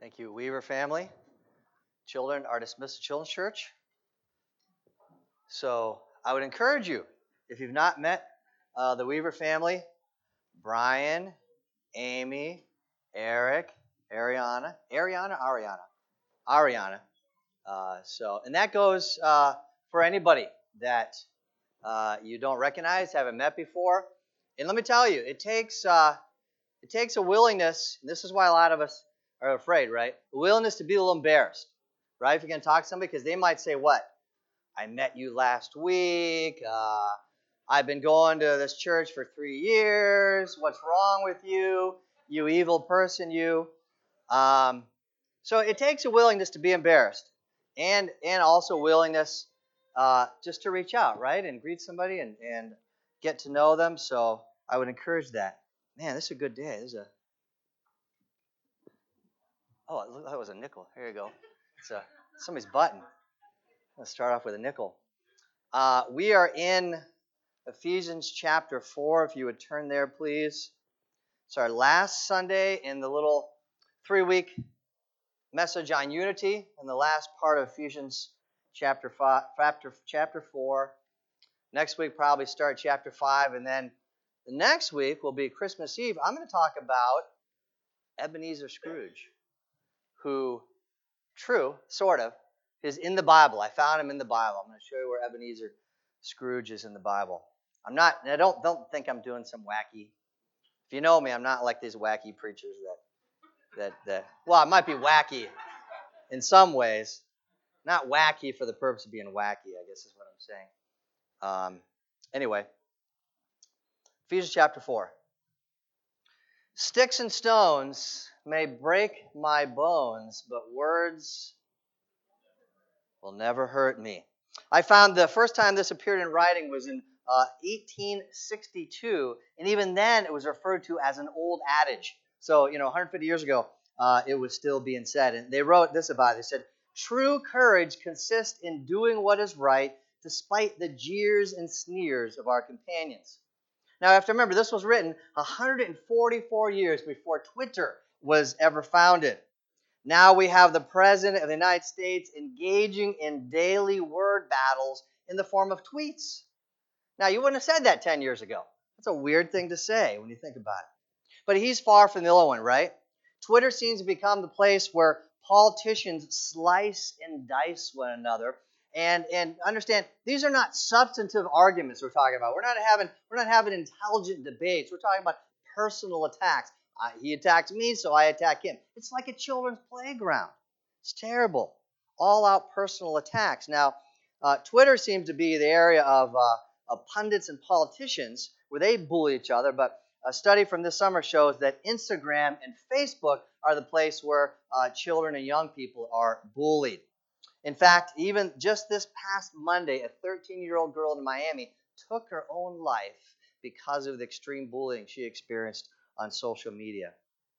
Thank you, Weaver family. Children are dismissed to Children's Church. So I would encourage you, if you've not met the Weaver family, Brian, Amy, Eric, Ariana. And that goes for anybody that you don't recognize, haven't met before. And let me tell you, it takes a willingness. And this is why a lot of us are afraid, right? A willingness to be a little embarrassed, right? If you're going to talk to somebody, because they might say, what? I met you last week. I've been going to this church for 3 years. What's wrong with you? You evil person, you. So it takes a willingness to be embarrassed and also willingness just to reach out, right? And greet somebody and get to know them. So I would encourage that. Man, this is a good day. Oh, that was a nickel. Here you go. It's somebody's button. Let's start off with a nickel. We are in Ephesians chapter 4. If you would turn there, please. It's our last Sunday in the little 3-week message on unity, and the last part of Ephesians chapter 4. Next week, probably start chapter 5, and then the next week will be Christmas Eve. I'm going to talk about Ebenezer Scrooge, who, sort of, is in the Bible. I found him in the Bible. I'm going to show you where Ebenezer Scrooge is in the Bible. I don't think I'm doing some wacky. If you know me, I'm not like these wacky preachers well, I might be wacky in some ways. Not wacky for the purpose of being wacky, I guess is what I'm saying. Anyway, Ephesians chapter 4. Sticks and stones may break my bones, but words will never hurt me. I found the first time this appeared in writing was in 1862, and even then it was referred to as an old adage. So, 150 years ago, it was still being said. And they wrote this about it. They said, true courage consists in doing what is right despite the jeers and sneers of our companions. Now, you have to remember, this was written 144 years before Twitter was ever founded. Now we have the President of the United States engaging in daily word battles in the form of tweets. Now, you wouldn't have said that 10 years ago. That's a weird thing to say when you think about it. But he's far from the other one, right? Twitter seems to become the place where politicians slice and dice one another. And understand, these are not substantive arguments we're talking about. We're not having intelligent debates. We're talking about personal attacks. He attacked me, so I attack him. It's like a children's playground. It's terrible. All-out personal attacks. Now, Twitter seems to be the area of pundits and politicians where they bully each other, but a study from this summer shows that Instagram and Facebook are the place where children and young people are bullied. In fact, even just this past Monday, a 13-year-old girl in Miami took her own life because of the extreme bullying she experienced on social media.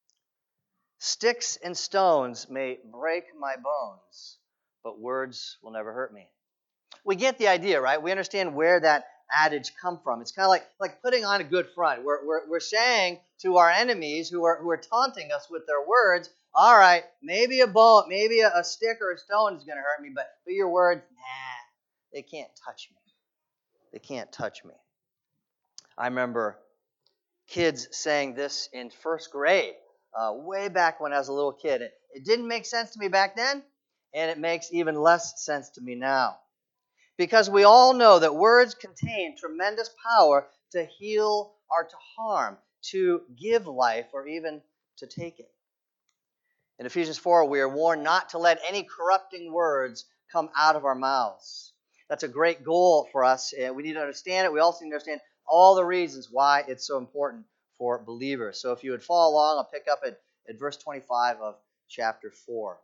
Sticks and stones may break my bones, but words will never hurt me. We get the idea, right? We understand where that adage come from. It's kind of like putting on a good front. We're saying to our enemies who are taunting us with their words, all right, maybe a stick or a stone is going to hurt me, but your words, they can't touch me. They can't touch me. I remember kids saying this in first grade, way back when I was a little kid. It didn't make sense to me back then, and it makes even less sense to me now. Because we all know that words contain tremendous power to heal or to harm, to give life, or even to take it. In Ephesians 4, we are warned not to let any corrupting words come out of our mouths. That's a great goal for us. We need to understand it. We also need to understand all the reasons why it's so important for believers. So if you would follow along, I'll pick up at verse 25 of chapter 4.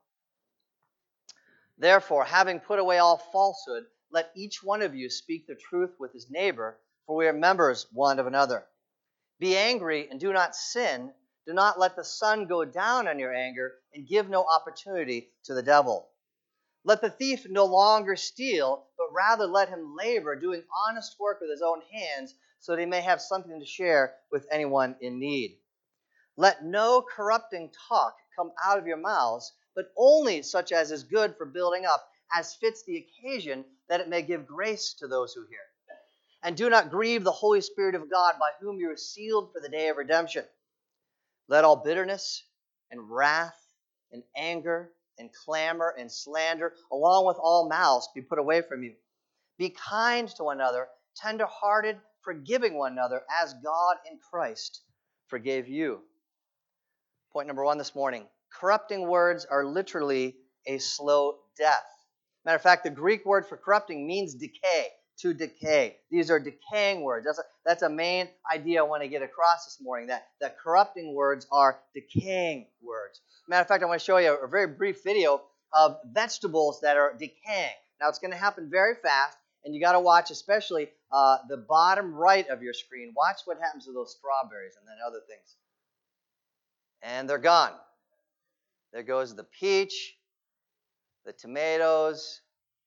Therefore, having put away all falsehood, let each one of you speak the truth with his neighbor, for we are members one of another. Be angry and do not sin. Do not let the sun go down on your anger, and give no opportunity to the devil. Let the thief no longer steal, but rather let him labor, doing honest work with his own hands, so that he may have something to share with anyone in need. Let no corrupting talk come out of your mouths, but only such as is good for building up, as fits the occasion, that it may give grace to those who hear. And do not grieve the Holy Spirit of God, by whom you are sealed for the day of redemption. Let all bitterness and wrath and anger and clamor and slander, along with all malice, be put away from you. Be kind to one another, tender-hearted, forgiving one another, as God in Christ forgave you. Point number 1 this morning. Corrupting words are literally a slow death. Matter of fact, the Greek word for corrupting means decay, to decay. These are decaying words. That's a main idea I want to get across this morning, that corrupting words are decaying words. Matter of fact, I want to show you a very brief video of vegetables that are decaying. Now, it's going to happen very fast, and you got to watch especially the bottom right of your screen. Watch what happens to those strawberries and then other things. And they're gone. There goes the peach, the tomatoes.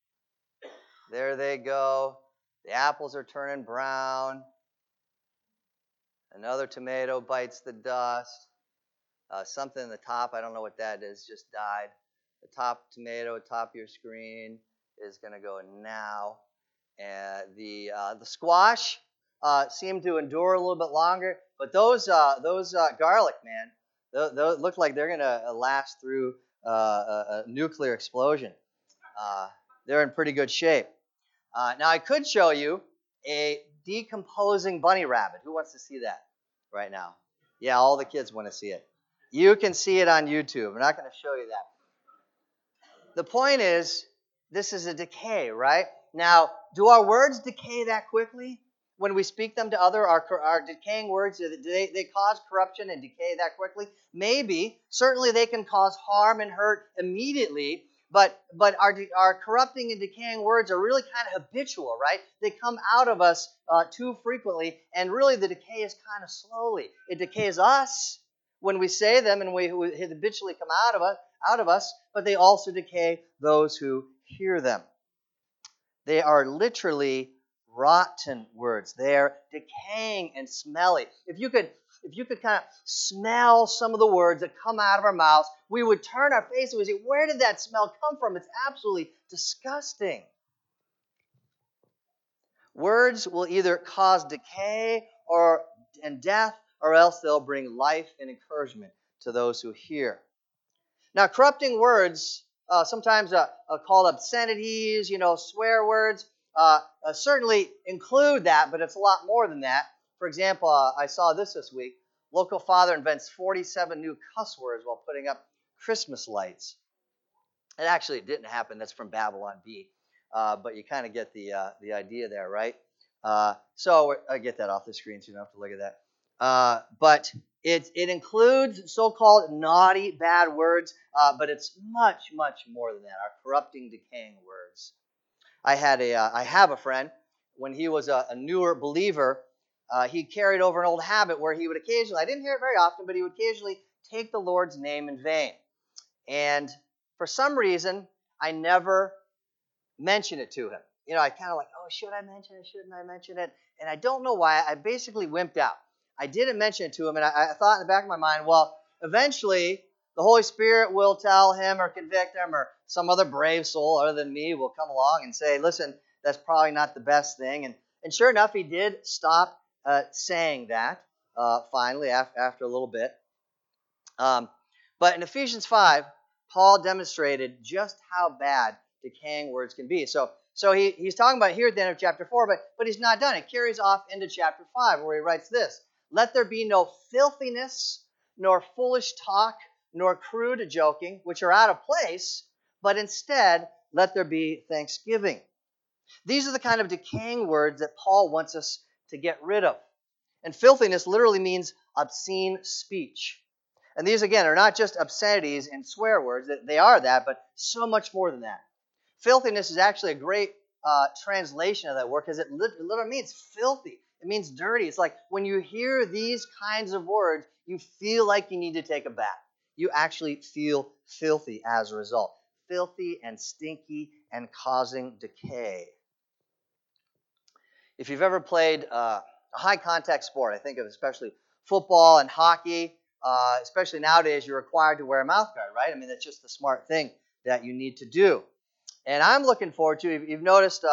There they go. The apples are turning brown. Another tomato bites the dust. Something in the top, I don't know what that is, just died. The top tomato, top of your screen, is going to go now. And the squash seem to endure a little bit longer, but those garlic, man, those look like they're going to last through a nuclear explosion. They're in pretty good shape. Now, I could show you a decomposing bunny rabbit. Who wants to see that right now? Yeah, all the kids want to see it. You can see it on YouTube. I'm not going to show you that. The point is, this is a decay, right? Now, do our words decay that quickly? When we speak them to others, our decaying words, do they cause corruption and decay that quickly? Maybe. Certainly they can cause harm and hurt immediately, but our corrupting and decaying words are really kind of habitual, right? They come out of us too frequently, and really the decay is kind of slowly. It decays us when we say them and we habitually come out of us, but they also decay those who hear them. They are literally rotten words. They are decaying and smelly. If you could kind of smell some of the words that come out of our mouths, we would turn our face and we'd say, where did that smell come from? It's absolutely disgusting. Words will either cause decay and death, or else they'll bring life and encouragement to those who hear. Now, corrupting words, sometimes called obscenities, swear words, certainly include that, but it's a lot more than that. For example, I saw this week. Local father invents 47 new cuss words while putting up Christmas lights. It actually didn't happen. That's from Babylon Bee. But you kind of get the idea there, right? So I get that off the screen so you don't have to look at that. But it includes so-called naughty, bad words, but it's much, much more than that, our corrupting, decaying words. I have a friend, when he was a newer believer, he carried over an old habit where he would occasionally, I didn't hear it very often, but he would occasionally take the Lord's name in vain. And for some reason, I never mentioned it to him. I kind of like, oh, should I mention it? Shouldn't I mention it? And I don't know why. I basically wimped out. I didn't mention it to him, and I thought in the back of my mind, well, eventually the Holy Spirit will tell him or convict him, or some other brave soul other than me will come along and say, listen, that's probably not the best thing. And sure enough, he did stop saying that finally after a little bit. But in Ephesians 5, Paul demonstrated just how bad decaying words can be. So he's talking about here at the end of chapter 4, but he's not done. It carries off into chapter 5 where he writes this: let there be no filthiness, nor foolish talk, nor crude joking, which are out of place, but instead let there be thanksgiving. These are the kind of decaying words that Paul wants us to get rid of. And filthiness literally means obscene speech. And these, again, are not just obscenities and swear words. They are that, but so much more than that. Filthiness is actually a great translation of that word because it literally means filthy. It means dirty. It's like when you hear these kinds of words, you feel like you need to take a bath. You actually feel filthy as a result. Filthy and stinky and causing decay. If you've ever played a high-contact sport, I think of especially football and hockey, especially nowadays, you're required to wear a mouth guard, right? I mean, that's just the smart thing that you need to do. And I'm looking forward to, if you've noticed,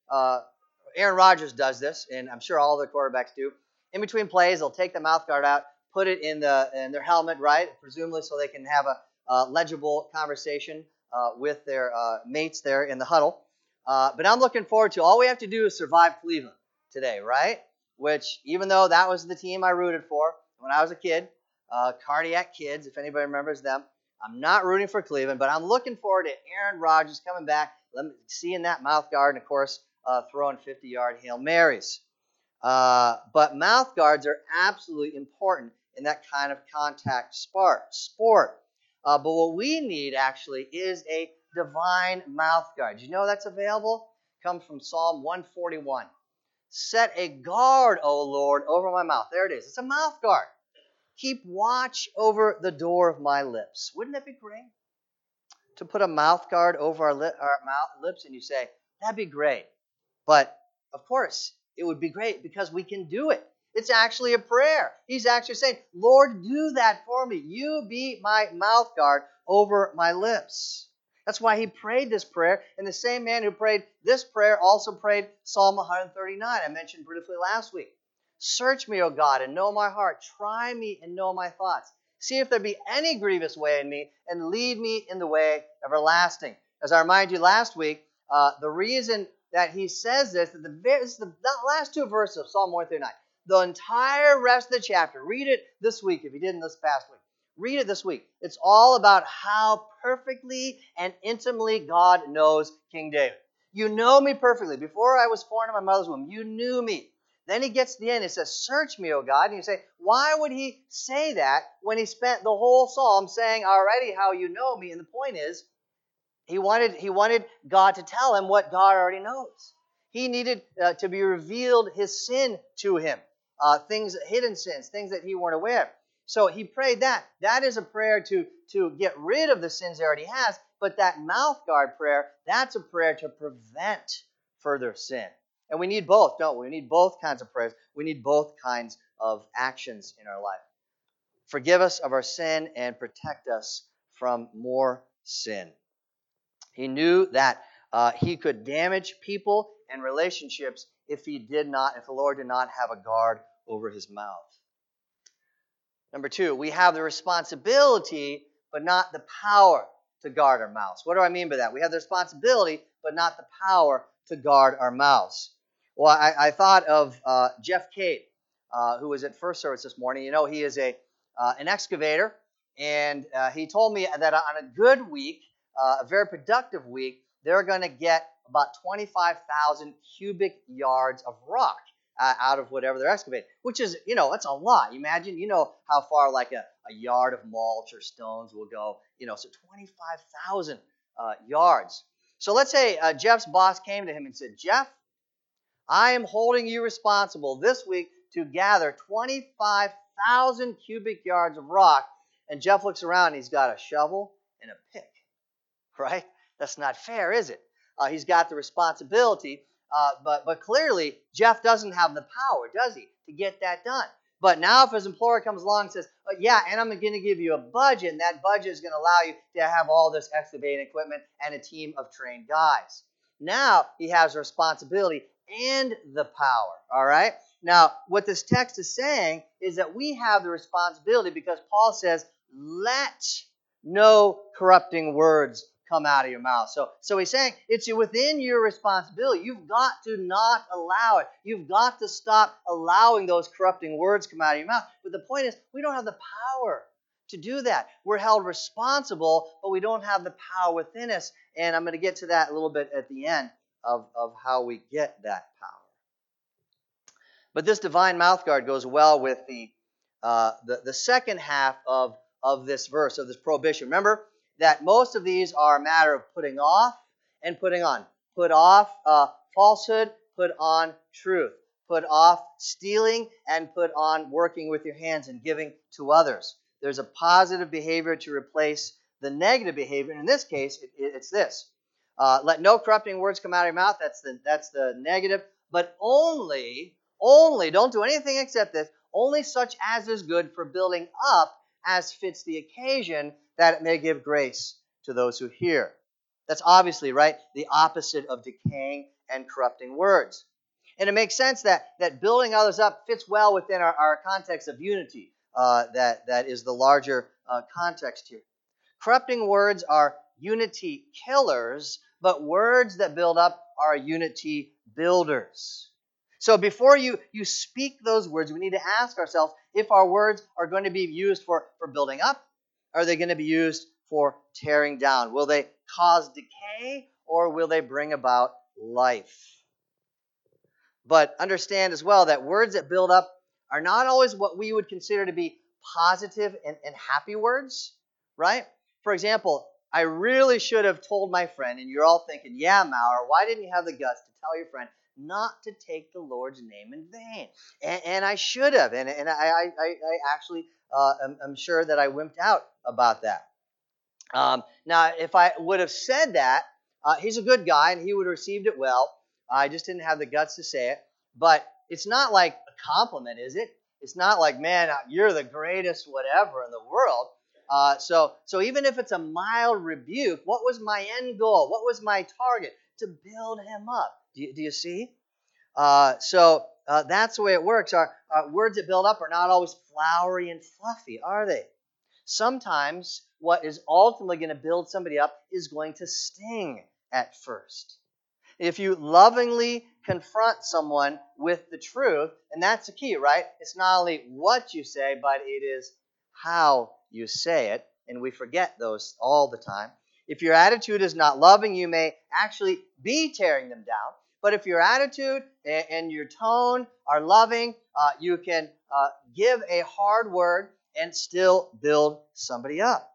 Aaron Rodgers does this, and I'm sure all the quarterbacks do. In between plays, they'll take the mouth guard out, put it in their helmet, right? Presumably so they can have a legible conversation with their mates there in the huddle. But I'm looking forward to, all we have to do is survive Cleveland today, right? Which, even though that was the team I rooted for when I was a kid, Cardiac Kids, if anybody remembers them, I'm not rooting for Cleveland, but I'm looking forward to Aaron Rodgers coming back, seeing that mouth guard, and of course, throwing 50-yard Hail Marys. But mouth guards are absolutely important in that kind of contact sport. But what we need actually is a divine mouth guard. You know that's available? Comes from Psalm 141. Set a guard, O Lord, over my mouth. There it is. It's a mouth guard. Keep watch over the door of my lips. Wouldn't that be great? To put a mouth guard over our lips, and you say, that'd be great. But, of course, it would be great because we can do it. It's actually a prayer. He's actually saying, Lord, do that for me. You be my mouth guard over my lips. That's why he prayed this prayer. And the same man who prayed this prayer also prayed Psalm 139. I mentioned briefly last week. Search me, O God, and know my heart. Try me and know my thoughts. See if there be any grievous way in me, and lead me in the way everlasting. As I reminded you last week, the reason that he says this is the last two verses of Psalm 139. The entire rest of the chapter. Read it this week if you didn't this past week. Read it this week. It's all about how perfectly and intimately God knows King David. You know me perfectly. Before I was formed in my mother's womb, you knew me. Then he gets to the end. He says, search me, O God. And you say, why would he say that when he spent the whole psalm saying already how you know me? And the point is, he wanted God to tell him what God already knows. He needed to be revealed his sin to him. Hidden sins, things that he weren't aware of. So he prayed that. That is a prayer to get rid of the sins he already has. But that mouth guard prayer, that's a prayer to prevent further sin. And we need both, don't we? We need both kinds of prayers. We need both kinds of actions in our life. Forgive us of our sin and protect us from more sin. He knew that he could damage people and relationships if the Lord did not have a guard over his mouth. Number two, we have the responsibility, but not the power to guard our mouths. What do I mean by that? We have the responsibility, but not the power to guard our mouths. Well, I thought of Jeff Cade, who was at First Service this morning. You know, he is an excavator, and he told me that on a good week, a very productive week, they're going to get about 25,000 cubic yards of rock out of whatever they're excavating, which is, that's a lot. Imagine, how far like a yard of mulch or stones will go, so 25,000 yards. So let's say Jeff's boss came to him and said, Jeff, I am holding you responsible this week to gather 25,000 cubic yards of rock. And Jeff looks around and he's got a shovel and a pick, right? That's not fair, is it? He's got the responsibility, but clearly Jeff doesn't have the power, does he, to get that done? But now if his employer comes along and says, yeah, and I'm going to give you a budget, and that budget is going to allow you to have all this excavating equipment and a team of trained guys. Now he has the responsibility and the power, all right? Now, what this text is saying is that we have the responsibility because Paul says, let no corrupting words come out of your mouth. So he's saying it's within your responsibility. You've got to not allow it. You've got to stop allowing those corrupting words come out of your mouth. But the point is, we don't have the power to do that. We're held responsible, but we don't have the power within us. And I'm going to get to that a little bit at the end of how we get that power. But this divine mouth guard goes well with the second half of this verse, of this prohibition. Remember that most of these are a matter of putting off and putting on. Put off falsehood, put on truth. Put off stealing and put on working with your hands and giving to others. There's a positive behavior to replace the negative behavior. And in this case, it's this. Let no corrupting words come out of your mouth. That's the negative. But only, don't do anything except this, only such as is good for building up as fits the occasion, that it may give grace to those who hear. That's obviously, right, the opposite of decaying and corrupting words. And it makes sense that building others up fits well within our context of unity. That is the larger context here. Corrupting words are unity killers, but words that build up are unity builders. So before you speak those words, we need to ask ourselves if our words are going to be used for building up. Are they going to be used for tearing down? Will they cause decay or will they bring about life? But understand as well that words that build up are not always what we would consider to be positive and happy words, right? For example, I really should have told my friend, and you're all thinking, yeah, Maurer, why didn't you have the guts to tell your friend not to take the Lord's name in vain? And I should have, and I actually am sure that I wimped out about that. Now, if I would have said that, he's a good guy, and he would have received it well. I just didn't have the guts to say it. But it's not like a compliment, is it? It's not like, man, you're the greatest whatever in the world. So even if it's a mild rebuke, what was my end goal? What was my target? To build him up. Do you see? So that's the way it works. Our words that build up are not always flowery and fluffy, are they? Sometimes what is ultimately going to build somebody up is going to sting at first. If you lovingly confront someone with the truth, and that's the key, right? It's not only what you say, but it is how you say it, and we forget those all the time. If your attitude is not loving, you may actually be tearing them down. But if your attitude and your tone are loving, you can give a hard word and still build somebody up.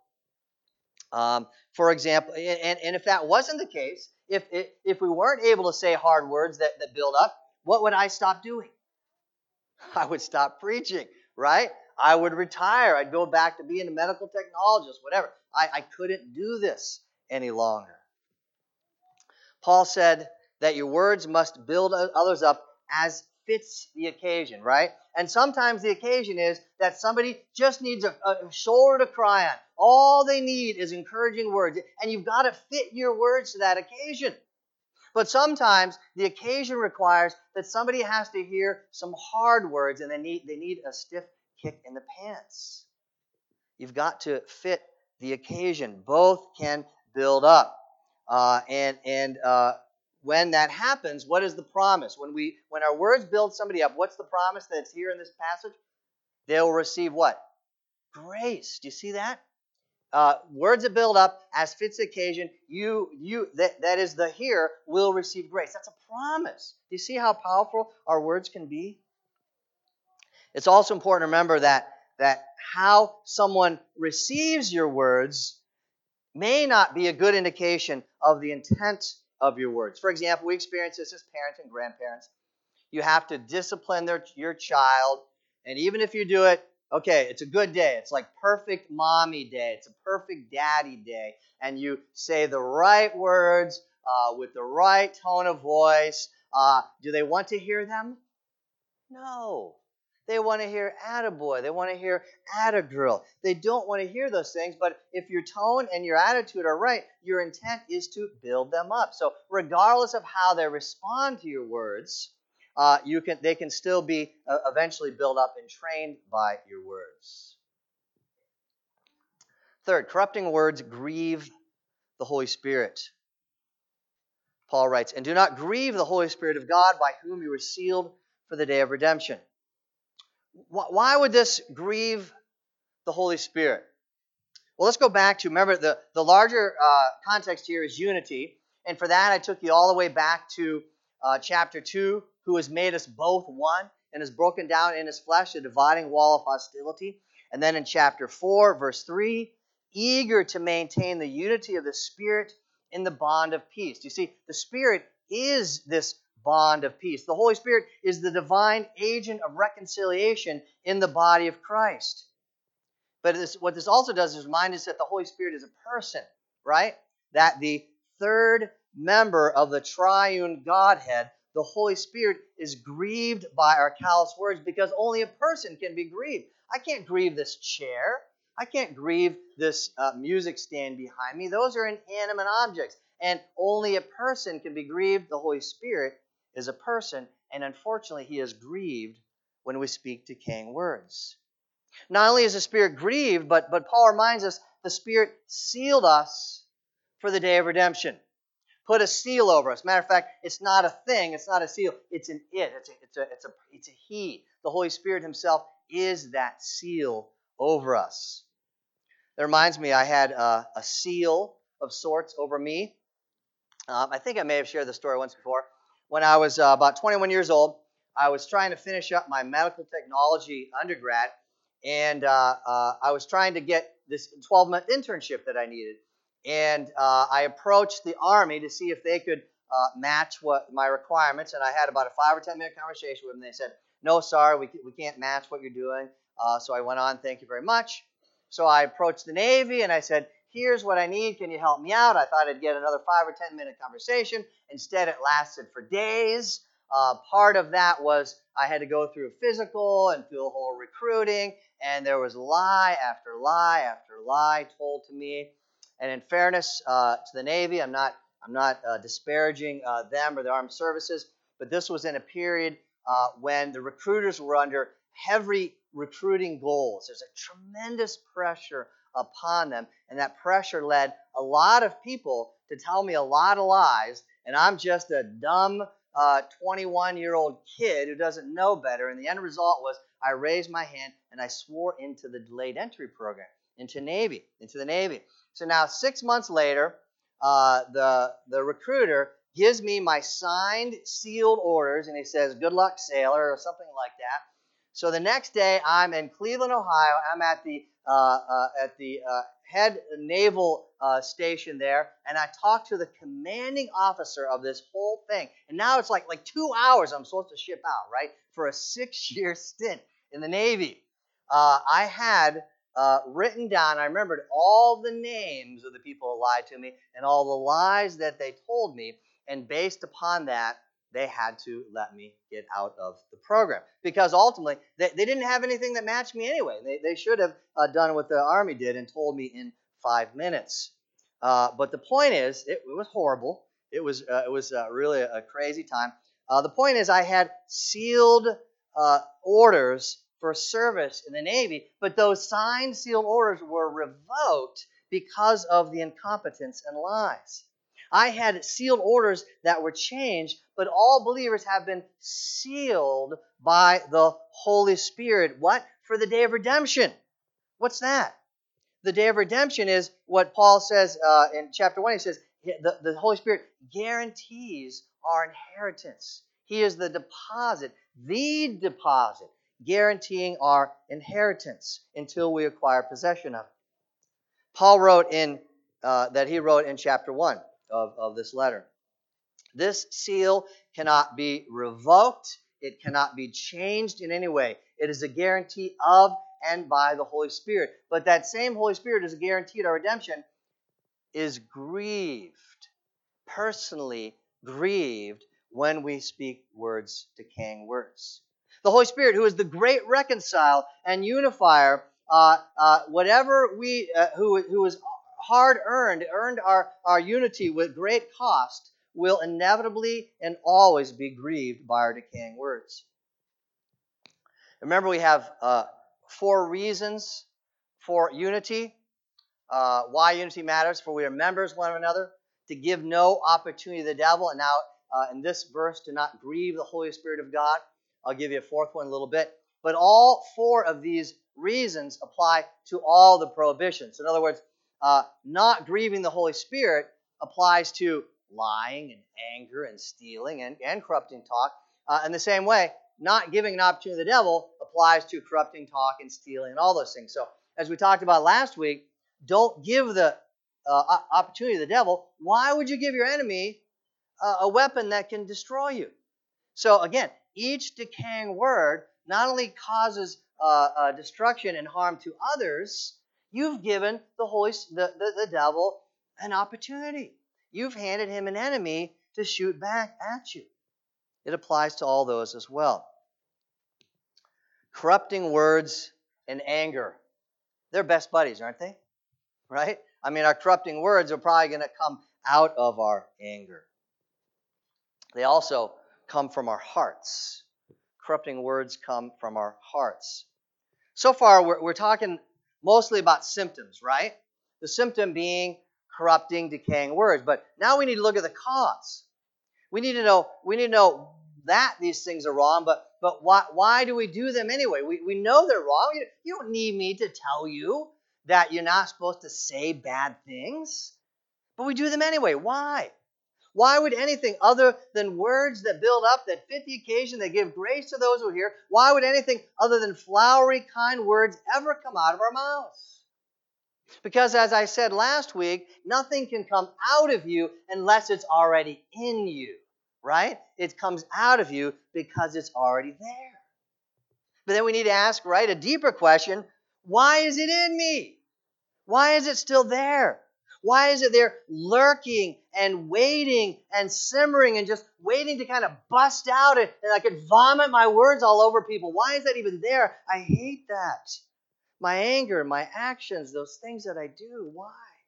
For example, and if that wasn't the case, if we weren't able to say hard words that build up, what would I stop doing? I would stop preaching, right? I would retire. I'd go back to being a medical technologist, whatever. I couldn't do this any longer. Paul said that your words must build others up as fits the occasion, right? And sometimes the occasion is that somebody just needs a shoulder to cry on. All they need is encouraging words, and you've got to fit your words to that occasion. But sometimes the occasion requires that somebody has to hear some hard words, and they need a stiff kick in the pants. You've got to fit the occasion. Both can build up. When that happens, what is the promise? When our words build somebody up, what's the promise that's here in this passage? They'll receive what? Grace. Do you see that? Words that build up as fits the occasion, that is the hearer will receive grace. That's a promise. Do you see how powerful our words can be? It's also important to remember that how someone receives your words may not be a good indication of the intent of your words. For example, we experience this as parents and grandparents. You have to discipline your child, and even if you do it, okay, it's a good day. It's like perfect mommy day. It's a perfect daddy day. And you say the right words with the right tone of voice. Do they want to hear them? No. They want to hear attaboy. They want to hear attagirl. They don't want to hear those things, but if your tone and your attitude are right, your intent is to build them up. So regardless of how they respond to your words, they can still be eventually built up and trained by your words. Third, corrupting words grieve the Holy Spirit. Paul writes, and do not grieve the Holy Spirit of God, by whom you were sealed for the day of redemption. Why would this grieve the Holy Spirit? Well, let's go back to, remember, the larger context here is unity. And for that, I took you all the way back to chapter 2, who has made us both one and has broken down in his flesh a dividing wall of hostility. And then in chapter 4, verse 3, eager to maintain the unity of the Spirit in the bond of peace. You see, the Spirit is this bond of peace. The Holy Spirit is the divine agent of reconciliation in the body of Christ. But what this also does is remind us that the Holy Spirit is a person, right? That the third member of the triune Godhead, the Holy Spirit, is grieved by our callous words because only a person can be grieved. I can't grieve this chair. I can't grieve this music stand behind me. Those are inanimate objects. And only a person can be grieved. The Holy Spirit is a person, and unfortunately, he is grieved when we speak decaying words. Not only is the Spirit grieved, but Paul reminds us the Spirit sealed us for the day of redemption. Put a seal over us. Matter of fact, it's not a thing. It's not a seal. It's an it. It's a he. The Holy Spirit himself is that seal over us. That reminds me, I had a seal of sorts over me. I think I may have shared the story once before. When I was about 21 years old, I was trying to finish up my medical technology undergrad, and I was trying to get this 12-month internship that I needed. And I approached the Army to see if they could match what my requirements, and I had about a 5 or 10 minute conversation with them. They said, "No, sorry, we can't match what you're doing." So I went on, "Thank you very much." So I approached the Navy, and I said, "Here's what I need. Can you help me out?" I thought I'd get another 5 or 10 minute conversation. Instead, it lasted for days. Part of that was I had to go through a physical and through the whole recruiting, and there was lie after lie after lie told to me. And in fairness to the Navy, I'm not disparaging them or the armed services, but this was in a period when the recruiters were under heavy recruiting goals. There's a tremendous pressure upon them, and that pressure led a lot of people to tell me a lot of lies, and I'm just a dumb 21-year-old kid who doesn't know better. And the end result was I raised my hand and I swore into the delayed entry program, into the Navy. So now 6 months later, the recruiter gives me my signed, sealed orders, and he says, "Good luck, sailor," or something like that. So the next day, I'm in Cleveland, Ohio. I'm at the head naval station there, and I talk to the commanding officer of this whole thing. And now it's like 2 hours I'm supposed to ship out, right, for a 6-year stint in the Navy. I had written down, I remembered all the names of the people who lied to me and all the lies that they told me, and based upon that, they had to let me get out of the program. Because ultimately, they didn't have anything that matched me anyway. They should have done what the Army did and told me in 5 minutes. But the point is, it was horrible. It was really a crazy time. The point is, I had sealed orders for service in the Navy, but those signed, sealed orders were revoked because of the incompetence and lies. I had sealed orders that were changed, but all believers have been sealed by the Holy Spirit. What? For the day of redemption. What's that? The day of redemption is what Paul says in chapter 1. He says the Holy Spirit guarantees our inheritance. He is the deposit, guaranteeing our inheritance until we acquire possession of it. Paul wrote in chapter 1 of this letter. This seal cannot be revoked. It cannot be changed in any way. It is a guarantee of and by the Holy Spirit. But that same Holy Spirit is a guarantee to our redemption, is grieved, personally grieved, when we speak decaying words. The Holy Spirit, who is the great reconciler and unifier, who is hard earned our unity with great cost, will inevitably and always be grieved by our decaying words. Remember, we have 4 reasons for unity. Why unity matters: for we are members one of another, to give no opportunity to the devil, and now in this verse, to not grieve the Holy Spirit of God. I'll give you a 4th one in a little bit. But all 4 of these reasons apply to all the prohibitions. In other words, not grieving the Holy Spirit applies to lying and anger and stealing and corrupting talk. In the same way, not giving an opportunity to the devil applies to corrupting talk and stealing and all those things. So as we talked about last week, don't give the opportunity to the devil. Why would you give your enemy a weapon that can destroy you? So again, each decaying word not only causes destruction and harm to others, you've given the devil an opportunity. You've handed him an enemy to shoot back at you. It applies to all those as well. Corrupting words and anger. They're best buddies, aren't they? Right? I mean, our corrupting words are probably going to come out of our anger. They also come from our hearts. Corrupting words come from our hearts. So far, we're talking mostly about symptoms, right? The symptom being corrupting, decaying words. But now we need to look at the cause. We need to know that these things are wrong, but why do we do them anyway? We know they're wrong. You don't need me to tell you that you're not supposed to say bad things, but we do them anyway. Why? Why would anything other than words that build up, that fit the occasion, that give grace to those who hear, why would anything other than flowery, kind words ever come out of our mouths? Because as I said last week, nothing can come out of you unless it's already in you, right? It comes out of you because it's already there. But then we need to ask, right, a deeper question. Why is it in me? Why is it still there? Why is it there lurking and waiting and simmering and just waiting to kind of bust out and I could vomit my words all over people? Why is that even there? I hate that. My anger, my actions, those things that I do. Why?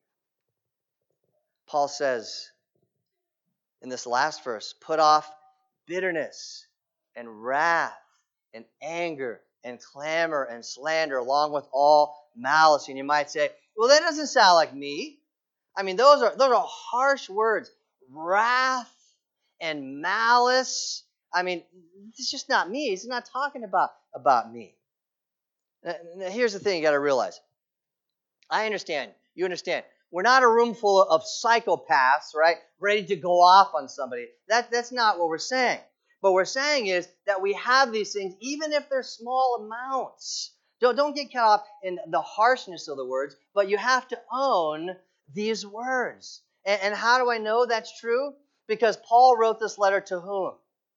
Paul says in this last verse, put off bitterness and wrath and anger and clamor and slander along with all malice. And you might say, well, that doesn't sound like me. I mean, those are harsh words. Wrath and malice. I mean, it's just not me. He's not talking about me. Now, here's the thing you got to realize. I understand. You understand. We're not a room full of psychopaths, right, ready to go off on somebody. That's not what we're saying. What we're saying is that we have these things, even if they're small amounts. Don't get caught up in the harshness of the words, but you have to own these words. And how do I know that's true? Because Paul wrote this letter to whom?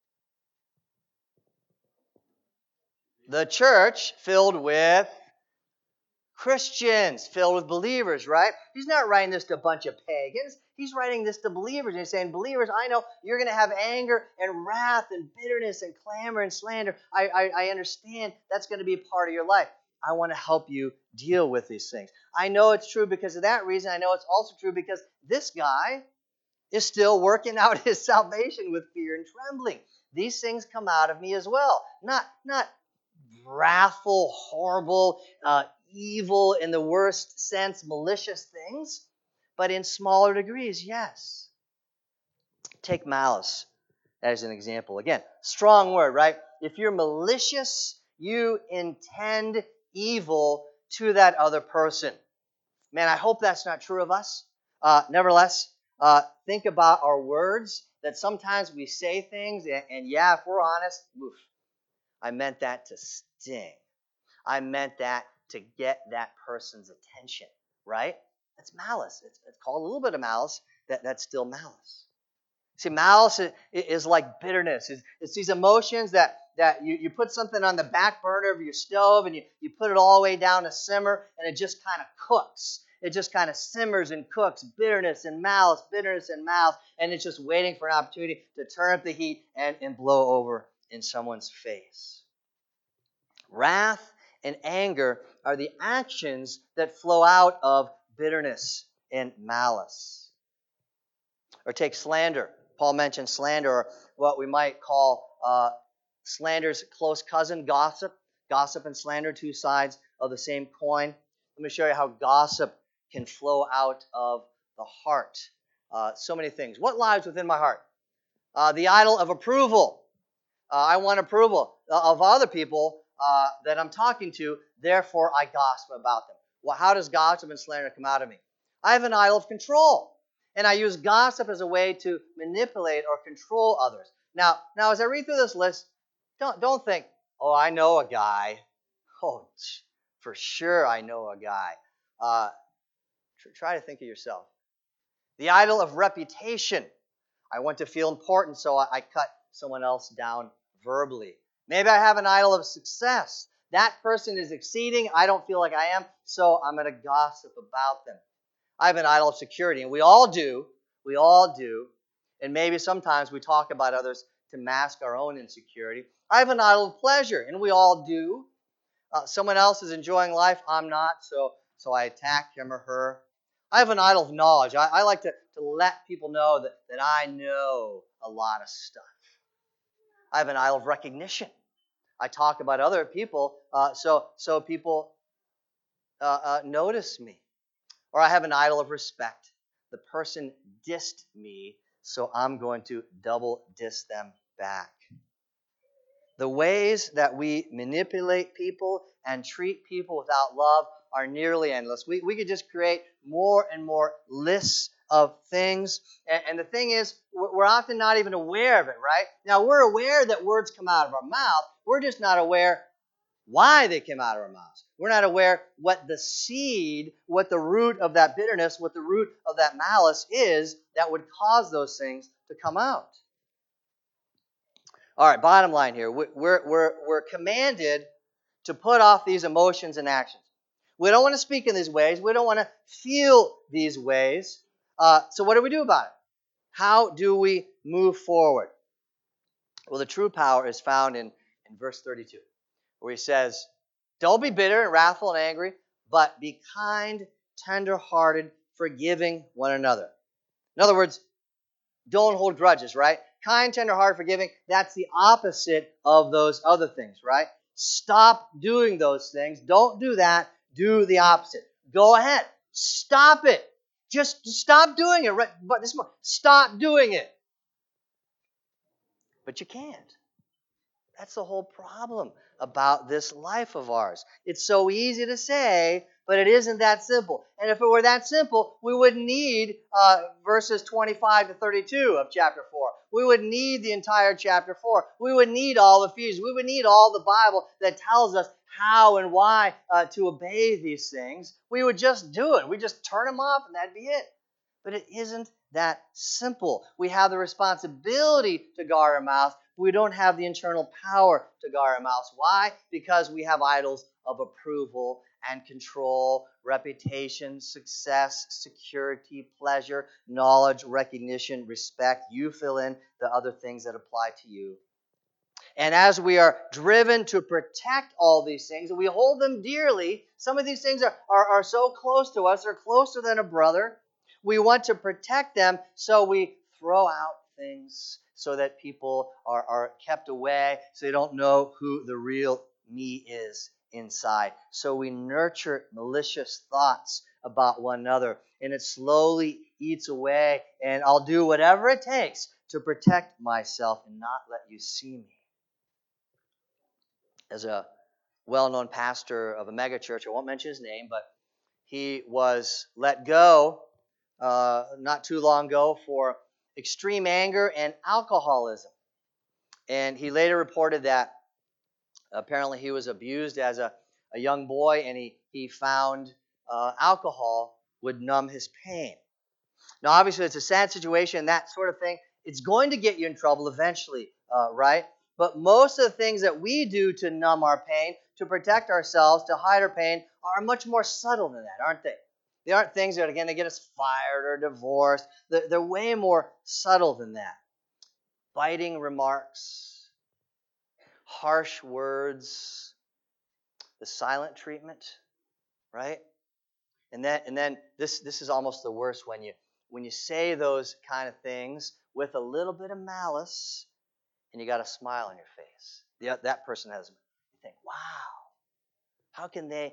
The church filled with Christians, filled with believers, right? He's not writing this to a bunch of pagans. He's writing this to believers. And he's saying, believers, I know you're going to have anger and wrath and bitterness and clamor and slander. I understand that's going to be a part of your life. I want to help you deal with these things. I know it's true because of that reason. I know it's also true because this guy is still working out his salvation with fear and trembling. These things come out of me as well. Not wrathful, horrible, evil in the worst sense, malicious things, but in smaller degrees, yes. Take malice as an example. Again, strong word, right? If you're malicious, you intend evil to that other person. Man, I hope that's not true of us. Nevertheless, think about our words, that sometimes we say things, and yeah, if we're honest, oof, I meant that to sting. I meant that to get that person's attention, right? That's malice. It's called a little bit of malice. That's still malice. See, malice is like bitterness. It's these emotions that you put something on the back burner of your stove and you put it all the way down to simmer and it just kind of cooks. It just kind of simmers and cooks. Bitterness and malice, and it's just waiting for an opportunity to turn up the heat and blow over in someone's face. Wrath and anger are the actions that flow out of bitterness and malice. Or take slander. Paul mentioned slander, or what we might call slander's close cousin, gossip. Gossip and slander, two sides of the same coin. Let me show you how gossip can flow out of the heart. So many things. What lies within my heart? The idol of approval. I want approval of other people that I'm talking to, therefore I gossip about them. Well, how does gossip and slander come out of me? I have an idol of control, and I use gossip as a way to manipulate or control others. Now as I read through this list, don't think, oh, I know a guy. Oh, for sure I know a guy. Try to think of yourself. The idol of reputation. I want to feel important, so I cut someone else down verbally. Maybe I have an idol of success. That person is exceeding. I don't feel like I am, so I'm going to gossip about them. I have an idol of security, and we all do. We all do. And maybe sometimes we talk about others to mask our own insecurity. I have an idol of pleasure, and we all do. Someone else is enjoying life, I'm not, so I attack him or her. I have an idol of knowledge. I like to let people know that I know a lot of stuff. I have an idol of recognition. I talk about other people so people notice me. Or I have an idol of respect. The person dissed me, so I'm going to double diss them back. The ways that we manipulate people and treat people without love are nearly endless. We could just create more and more lists of things. And the thing is, we're often not even aware of it, right? Now, we're aware that words come out of our mouth. We're just not aware why they came out of our mouths. We're not aware what the seed, what the root of that bitterness, what the root of that malice is that would cause those things to come out. All right, bottom line here. We're commanded to put off these emotions and actions. We don't want to speak in these ways. We don't want to feel these ways. So what do we do about it? How do we move forward? Well, the true power is found in verse 32, where he says, don't be bitter and wrathful and angry, but be kind, tender-hearted, forgiving one another. In other words, don't hold grudges, right? Kind, tender-hearted, forgiving, that's the opposite of those other things, right? Stop doing those things. Don't do that. Do the opposite. Go ahead. Stop it. Just stop doing it. Right? But this morning, stop doing it. But you can't. That's the whole problem about this life of ours. It's so easy to say, but it isn't that simple. And if it were that simple, we wouldn't need verses 25 to 32 of chapter 4. We would need the entire chapter 4. We would need all the Ephesians. We would need all the Bible that tells us how and why to obey these things. We would just do it. We just turn them off and that'd be it. But it isn't that simple. We have the responsibility to guard our mouth. We don't have the internal power to guard our mouths. Why? Because we have idols of approval and control, reputation, success, security, pleasure, knowledge, recognition, respect. You fill in the other things that apply to you. And as we are driven to protect all these things, and we hold them dearly, some of these things are so close to us, they're closer than a brother. We want to protect them, so we throw out things so that people are kept away, so they don't know who the real me is inside. So we nurture malicious thoughts about one another, and it slowly eats away, and I'll do whatever it takes to protect myself and not let you see me. As a well-known pastor of a megachurch, I won't mention his name, but he was let go not too long ago for extreme anger and alcoholism. And he later reported that apparently he was abused as a young boy, and he found alcohol would numb his pain. Now, obviously, it's a sad situation, that sort of thing. It's going to get you in trouble eventually, right? But most of the things that we do to numb our pain, to protect ourselves, to hide our pain, are much more subtle than that, aren't they? They aren't things that are going to get us fired or divorced. They're way more subtle than that. Biting remarks, harsh words, the silent treatment, right? And then this is almost the worst when you say those kind of things with a little bit of malice, and you got a smile on your face. That person has. You think, wow, how can they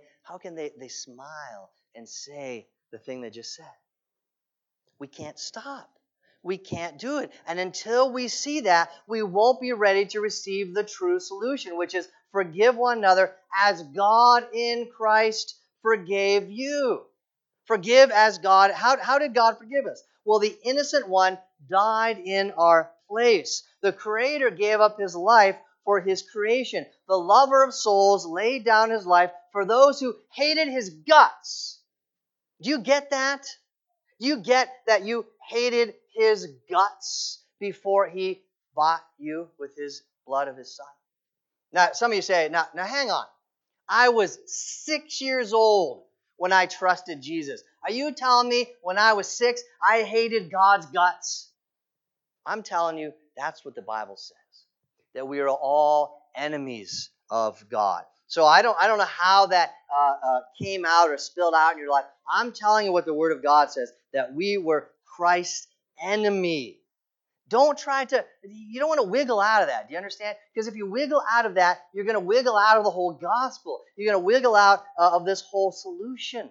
smile and say the thing they just said? We can't stop. We can't do it. And until we see that, we won't be ready to receive the true solution, which is forgive one another as God in Christ forgave you. Forgive as God. How did God forgive us? Well, the innocent one died in our place. The Creator gave up his life for his creation. The lover of souls laid down his life for those who hated his guts. Do you get that? Do you get that you hated his guts before he bought you with his blood of his son? Now, some of you say, now hang on. I was 6 years old when I trusted Jesus. Are you telling me when I was 6, I hated God's guts? I'm telling you, that's what the Bible says, that we are all enemies of God. So I don't know how that came out or spilled out in your life. I'm telling you what the Word of God says, that we were Christ's enemy. Don't try to, you don't want to wiggle out of that. Do you understand? Because if you wiggle out of that, you're going to wiggle out of the whole gospel. You're going to wiggle out of this whole solution.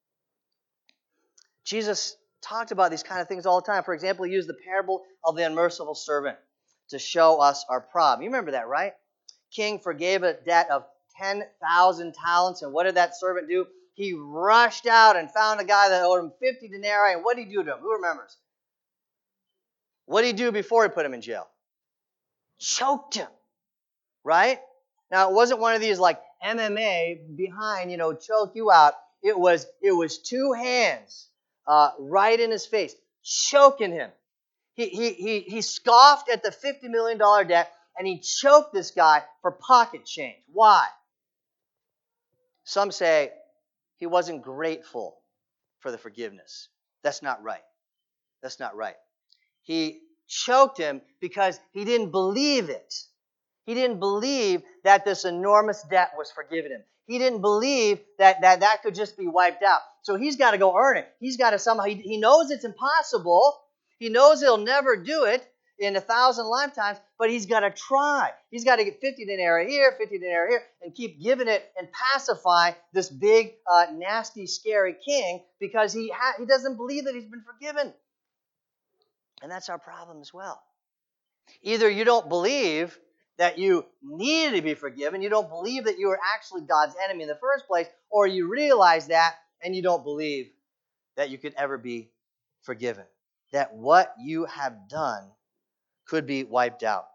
Jesus talked about these kind of things all the time. For example, he used the parable of the unmerciful servant to show us our problem. You remember that, right? King forgave a debt of 10,000 talents, and what did that servant do? He rushed out and found a guy that owed him 50 denarii, and what did he do to him? Who remembers? What did he do before he put him in jail? Choked him, right? Now, it wasn't one of these like MMA behind, choke you out. It was two hands right in his face, choking him. He scoffed at the $50 million debt, and he choked this guy for pocket change. Why? Some say he wasn't grateful for the forgiveness. That's not right. That's not right. He choked him because he didn't believe it. He didn't believe that this enormous debt was forgiven him. He didn't believe that could just be wiped out. So he's got to go earn it. He's got to somehow, he knows it's impossible. He knows he'll never do it in 1,000 lifetimes, but he's got to try. He's got to get 50 denarii here, 50 denarii here, and keep giving it and pacify this big, nasty, scary king because he doesn't believe that he's been forgiven. And that's our problem as well. Either you don't believe that you need to be forgiven, you don't believe that you are actually God's enemy in the first place, or you realize that and you don't believe that you could ever be forgiven, that what you have done could be wiped out.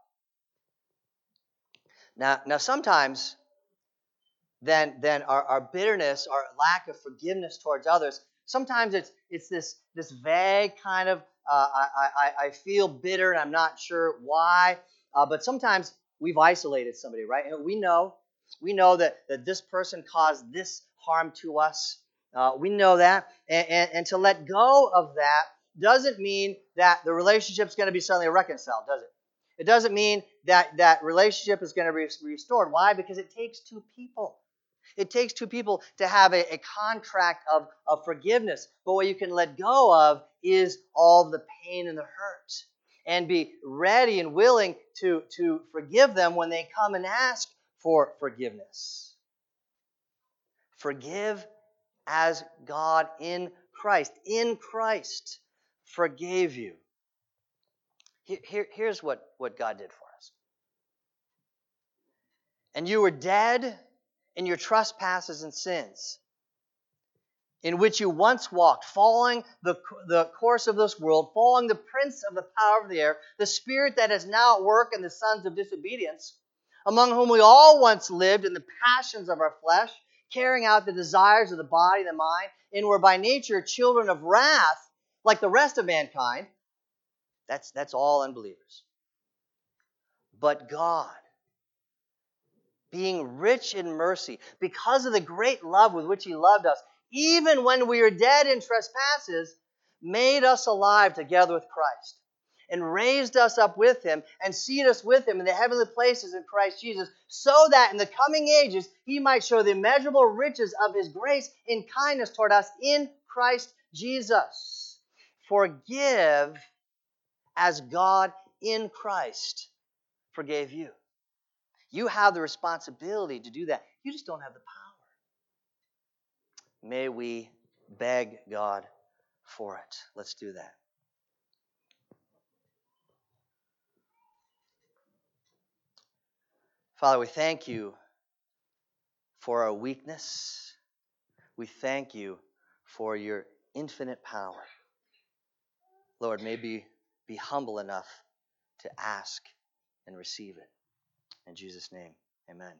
Now sometimes then our bitterness, our lack of forgiveness towards others, sometimes it's this vague kind of I feel bitter and I'm not sure why, but sometimes we've isolated somebody, right? And we know that this person caused this harm to us. We know that, and to let go of that doesn't mean that the relationship's going to be suddenly reconciled, does it? It doesn't mean that relationship is going to be restored. Why? Because it takes two people. It takes two people to have a contract of forgiveness. But what you can let go of is all the pain and the hurt. And be ready and willing to forgive them when they come and ask for forgiveness. Forgive as God in Christ forgave you. Here's what God did for us. And you were dead in your trespasses and sins, in which you once walked, following the course of this world, following the prince of the power of the air, the spirit that is now at work in the sons of disobedience, among whom we all once lived in the passions of our flesh, carrying out the desires of the body and the mind, and were by nature children of wrath, like the rest of mankind. That's all unbelievers. But God, being rich in mercy, because of the great love with which He loved us, even when we were dead in trespasses, made us alive together with Christ, and raised us up with Him, and seated us with Him in the heavenly places in Christ Jesus, so that in the coming ages He might show the immeasurable riches of His grace in kindness toward us in Christ Jesus. Forgive as God in Christ forgave you. You have the responsibility to do that. You just don't have the power. May we beg God for it. Let's do that. Father, we thank You for our weakness. We thank You for Your infinite power. Lord, maybe be humble enough to ask and receive it. In Jesus' name, amen.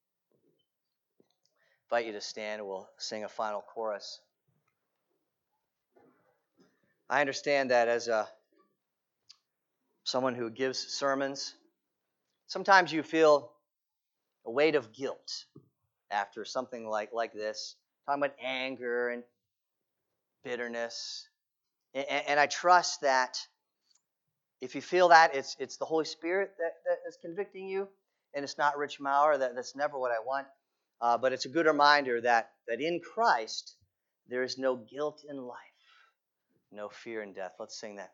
I invite you to stand and we'll sing a final chorus. I understand that as someone who gives sermons, sometimes you feel a weight of guilt after something like this, talking about anger and bitterness. And I trust that if you feel that, it's the Holy Spirit that is convicting you, and it's not Rich Maurer. That's never what I want. but it's a good reminder that in Christ there is no guilt in life, no fear in death. Let's sing that.